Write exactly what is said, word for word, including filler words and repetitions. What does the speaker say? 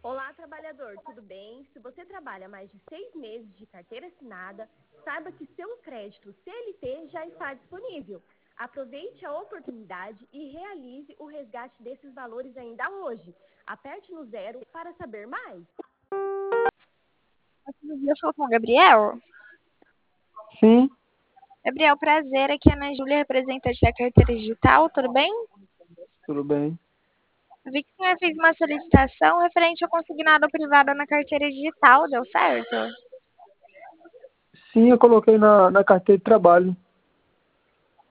Olá, trabalhador, tudo bem? Se você trabalha mais de seis meses de carteira assinada, saiba que seu crédito C L T já está disponível. Aproveite a oportunidade e realize o resgate desses valores ainda hoje. Aperte no zero para saber mais. Bom dia, eu falo com o Gabriel. Sim, Gabriel, prazer. Aqui é a Ana Júlia, representante da carteira digital, tudo bem? tudo bem. Eu vi que o senhor fez uma solicitação referente ao consignado privado na carteira digital, deu certo? Sim, eu coloquei na, na carteira de trabalho.